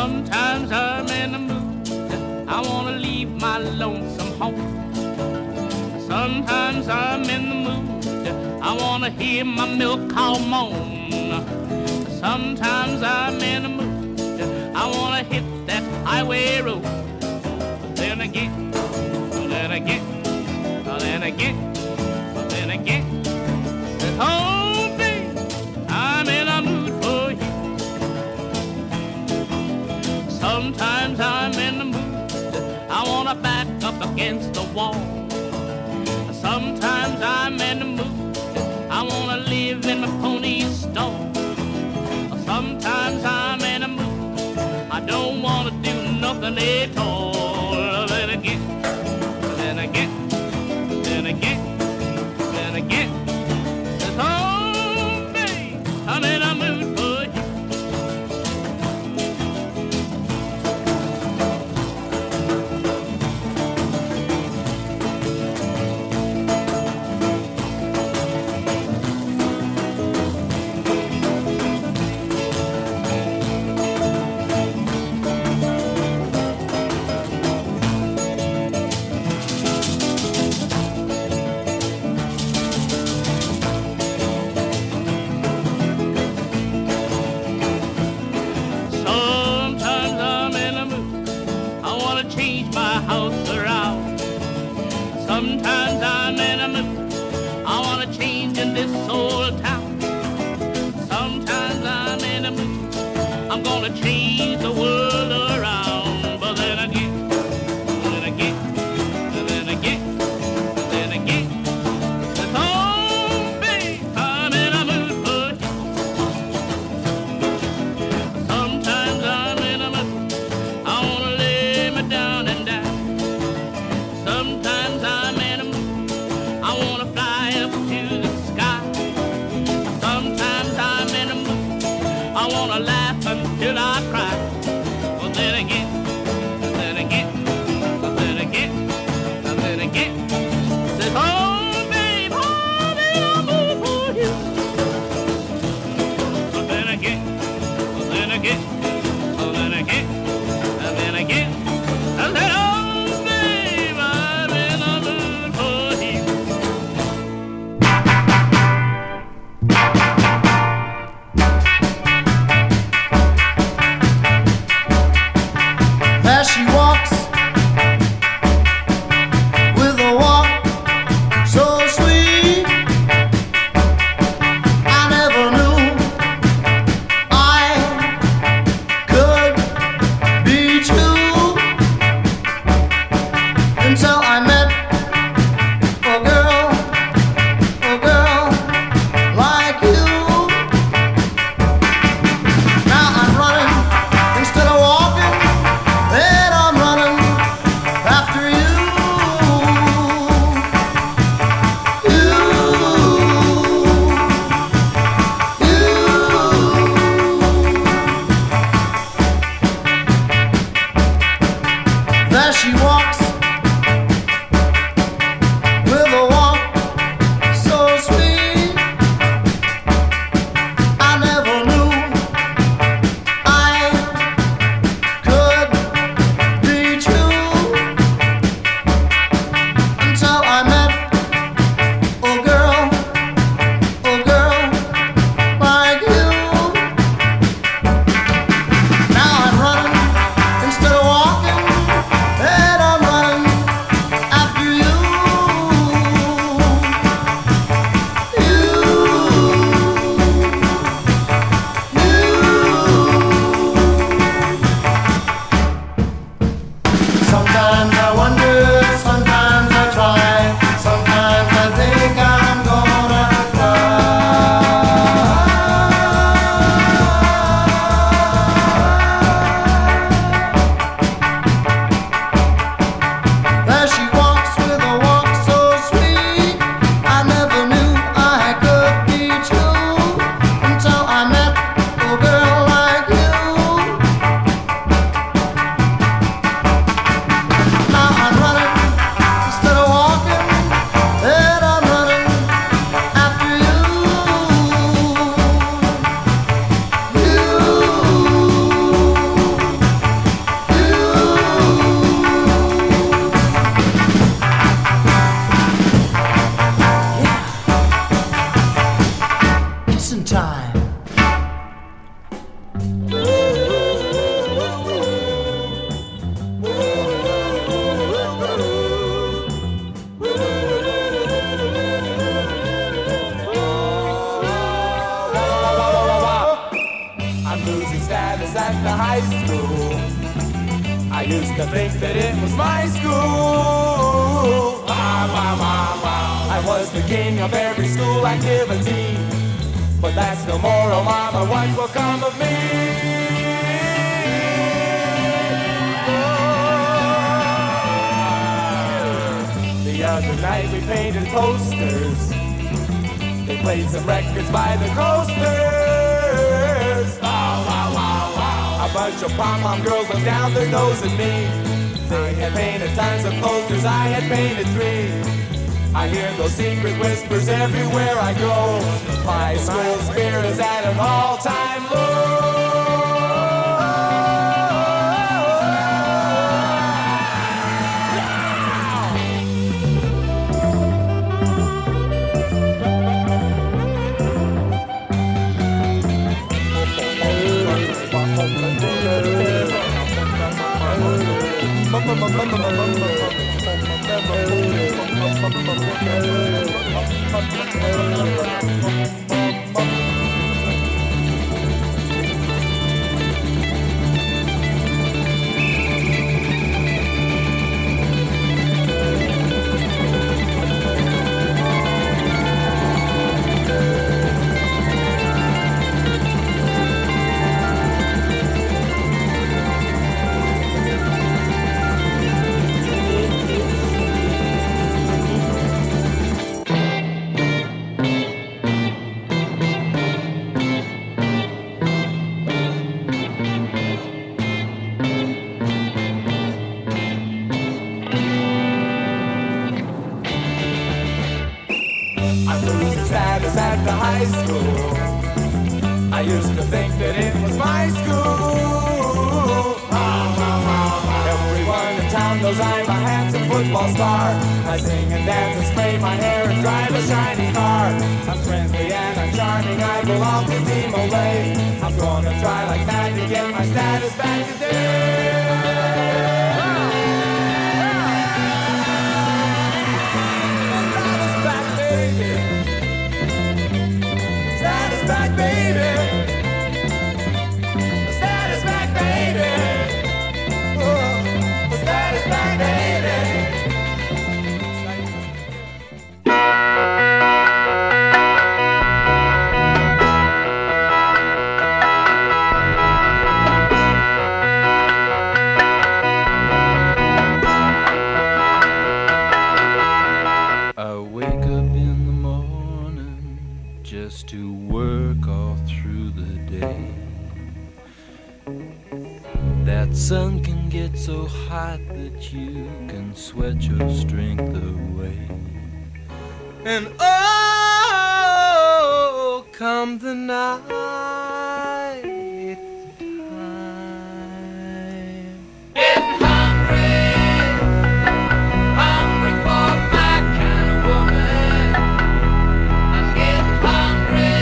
Sometimes I'm in the mood, I wanna leave my lonesome home. Sometimes I'm in the mood, I wanna hear my milk cow moan. Sometimes I'm in the mood, I wanna hit that highway road. Then again, then again, then again, then again. Oh, babe, I'm in a mood for you. Sometimes I'm in the mood, I wanna back up against the wall. Sometimes I'm in the mood, I wanna live in my pony's stall. Sometimes I'm in a mood, I don't wanna do nothing at all. Then again, then again, then again, then again. Oh, babe, I'm in a mood for you. Change my house around. Sometimes I'm in a mood, I wanna change in this old town. Sometimes I'm in a mood, I'm gonna change the world around. But then again, then again, then again, then again. Oh, babe, I'm in a mood for you. Sometimes I'm in a mood, I wanna lay me down and die. Sometimes I'm in a mood, I wanna fly up to the sky. Sometimes I'm in a mood, I wanna laugh until I cry. I'm losing status at the high school. I used to think that it was my school. I was the king of every school activity. But that's no more, oh mama, what will come of me? The other night we painted posters. They played some records by the coasters. A bunch of pom-pom girls looked down their nose at me. They had painted tons of posters, I had painted 3. I hear those secret whispers everywhere I go. My school spirit is at an all-time low. I sing and dance and spray my hair and drive a shiny car. I'm friendly and I'm charming, I belong to Team Olay. I'm gonna try like mad to get my status back today. Status back, baby. Status back, baby. Status back, baby. Status back, baby. To work all through the day. That sun can get so hot that you can sweat your strength away. And oh, come the night time. Getting hungry, hungry for my kind of woman. I'm getting hungry.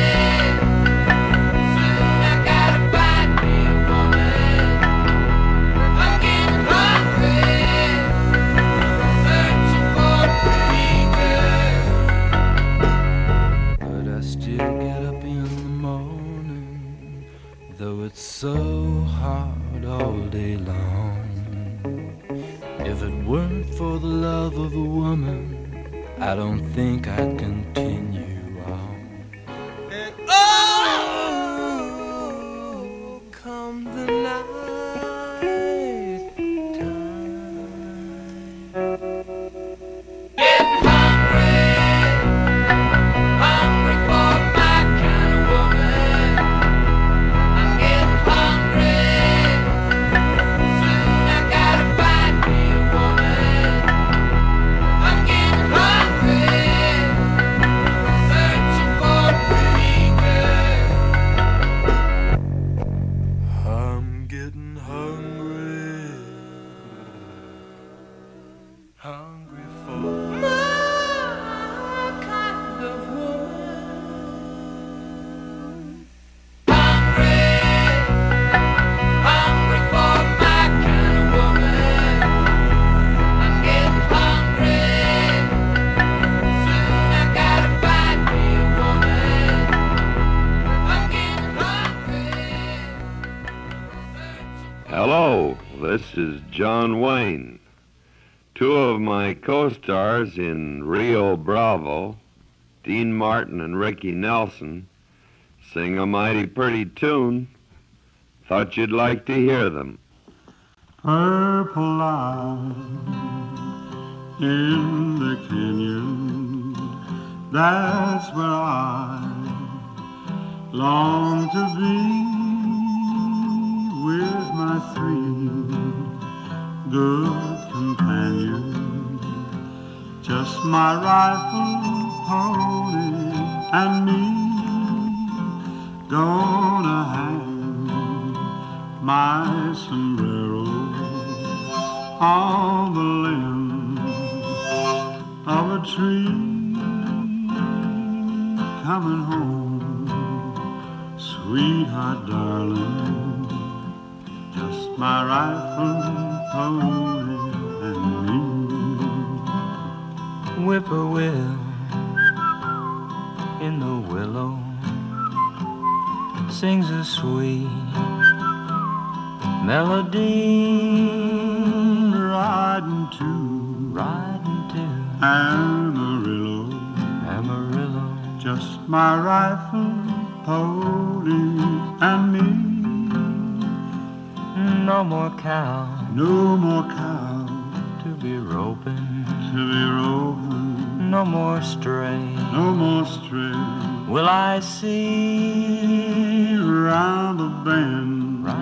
Soon I gotta find me a woman. I'm getting hungry, searching for a pretty girl. But I still get up in the morning, though it's so hard all day long. If it weren't for the love of a woman, I don't think I'd continue on. And oh, come the night time. Getting hungry, hungry for my kind of woman. I'm getting hungry. Soon I gotta find me a woman. I'm getting hungry. This is John Wayne. Two of my co-stars in Rio Bravo, Dean Martin and Ricky Nelson, sing a mighty pretty tune. Thought you'd like to hear them. Purple light in the canyon, that's where I long to be with my three good companions, just my rifle, pony, and me, gonna hang my sombrero on the limb of a tree, coming home, sweetheart, darling, just my rifle, pony, and me. Whippoorwill in the willow sings a sweet melody, riding to Amarillo, Amarillo, just my rifle, pony, and me. No more cow, no more cow to be roping, no more stray, no more stray. Will I see round the bend,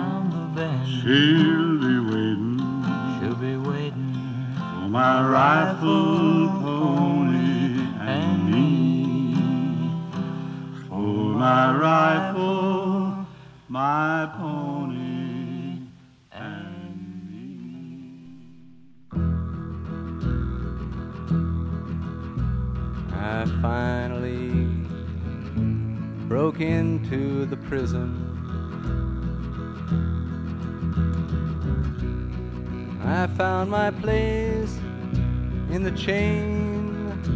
she'll be waiting for my rifle, pony, and me. For my rifle, my pony, and me. I finally broke into the prison. I found my place in the chain.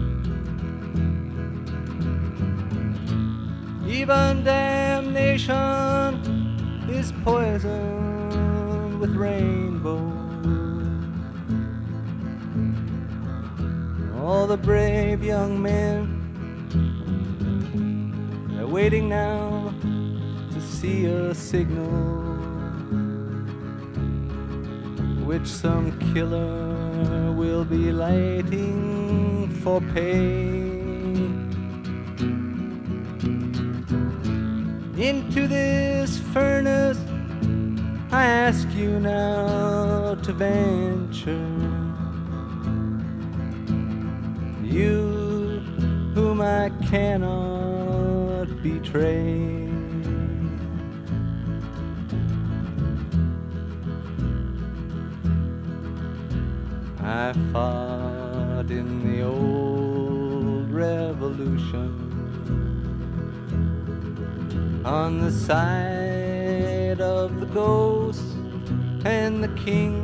Even damnation is poisoned with rainbows. All the brave young men are waiting now to see a signal which some killer will be lighting for pay. Into this furnace I ask you now to venture, you whom I cannot betray. I fought in the old revolution on the side of the ghost and the king.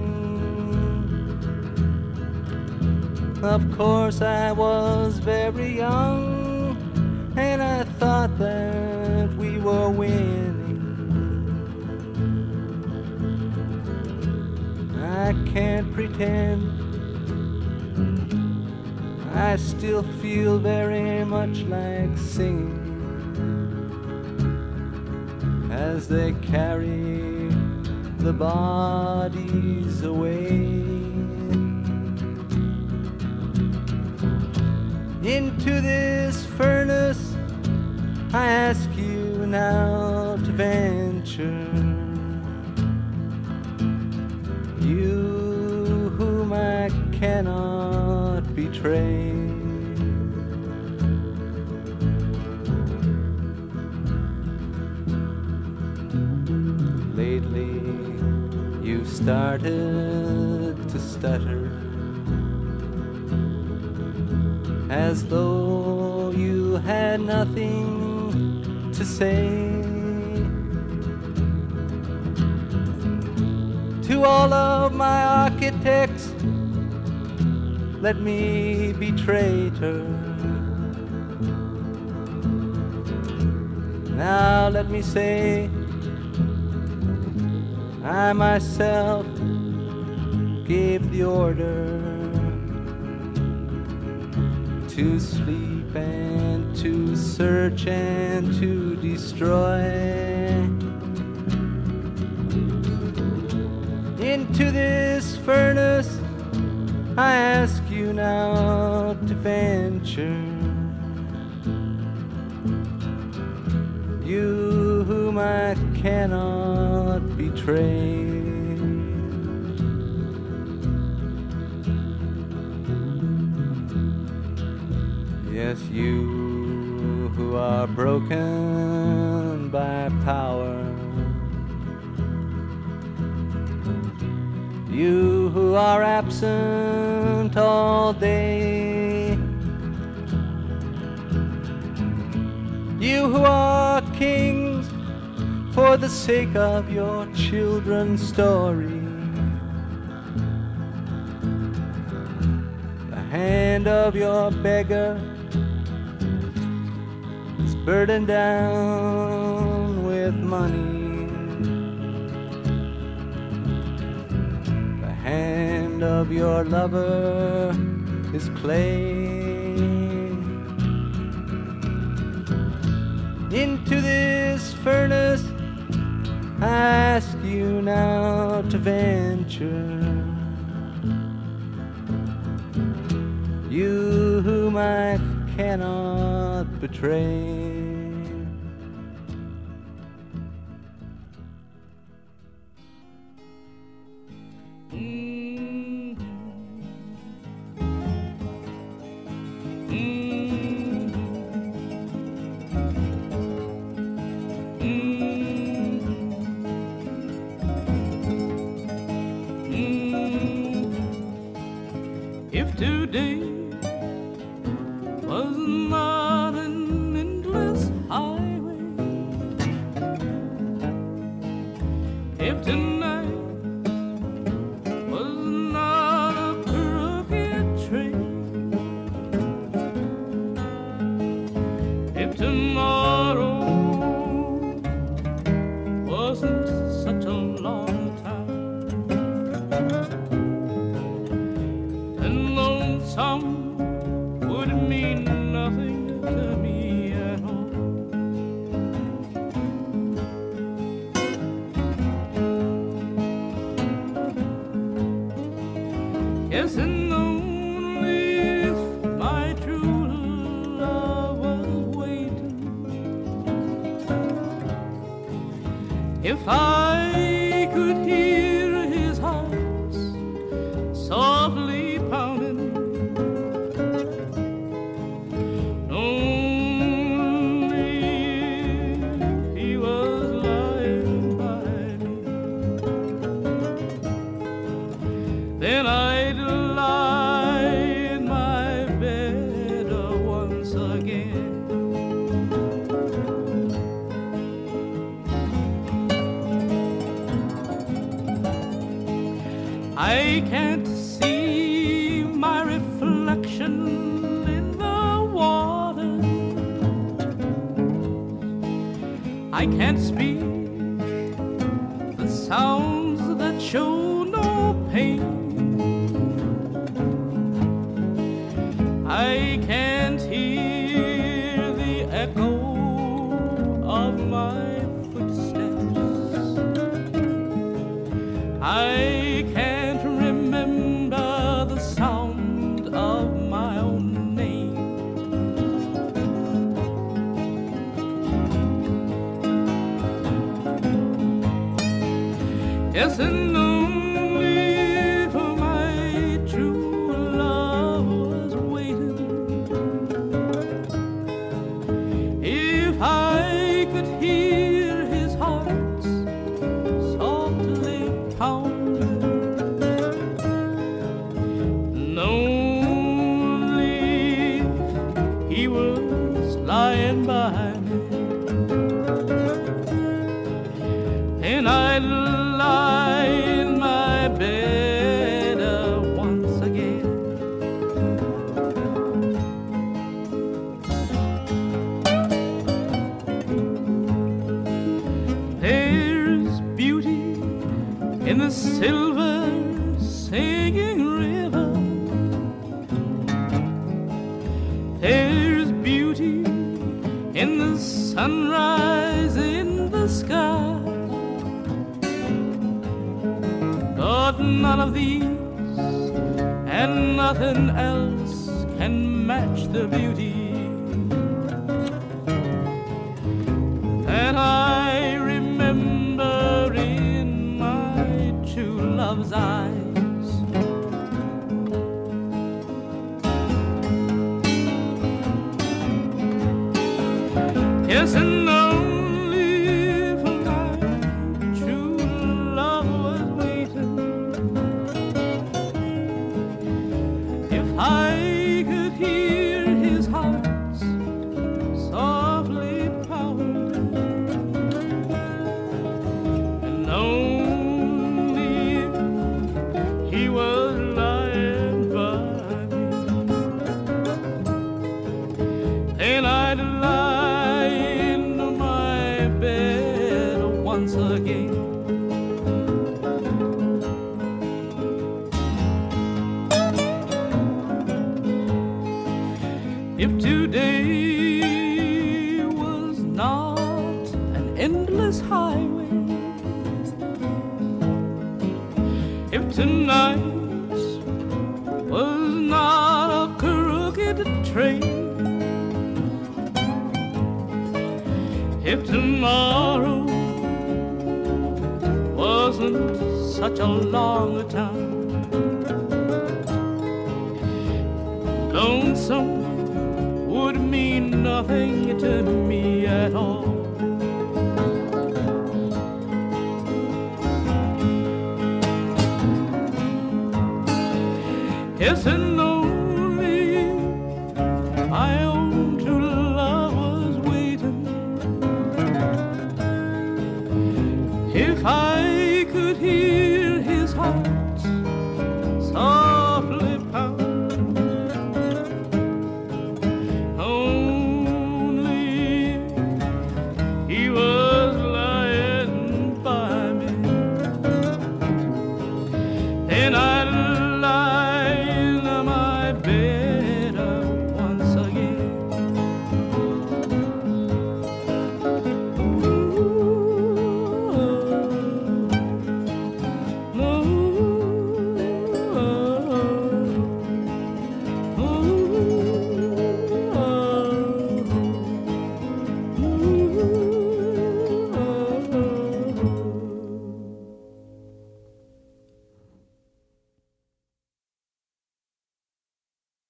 Of course I was very young, and I thought that we were winning. I can't pretend I still feel very much like singing as they carry the bodies away. Into this furnace I ask you now to venture, you whom I cannot betray. Lately you've started to stutter, as though you had nothing to say. To all of my architects, let me be traitor. Now let me say, I myself gave the order to sleep and to search and to destroy. Into this furnace I ask you now to venture. You whom I cannot betray. Yes, you who are broken by power. You who are absent all day. You who are kings for the sake of your children's story. The hand of your beggar is burdened down with money. The hand of your lover is clay. Into this furnace I ask you now to venture. You whom I cannot betray. If today was not an endless highway, if tonight was not a crooked train, if tomorrow wasn't such a long time, some would mean nothing to me at all. Yes, and only if my true love was waiting, if I could hear his heart softly pounding, then I'd lie in my bed once again. I can't see my reflection in the water. I can't speak the sounds that show no pain. I can't hear the echo of my footsteps. I can't remember the sound of my own name. Yes, and only for my true love was waiting. If I could hear his heart softly pounding, and only if he was lying by me, and I'd lie in my bed once again. There's beauty in the silver sand sunrise in the sky. But none of these and nothing else can match the beauty that I remember in my true love's eyes. Yes, and only for my true love was waiting. If I could hear his heart softly pounding, and only if he was lying by me, then I'd lie into my bed once again. If today was not an endless highway, if tonight was not a crooked train, if tomorrow wasn't such a long time, lonesome would mean nothing to me at all. Yes, and only my own true love was waiting. If I could hear his heart softly pound, only he was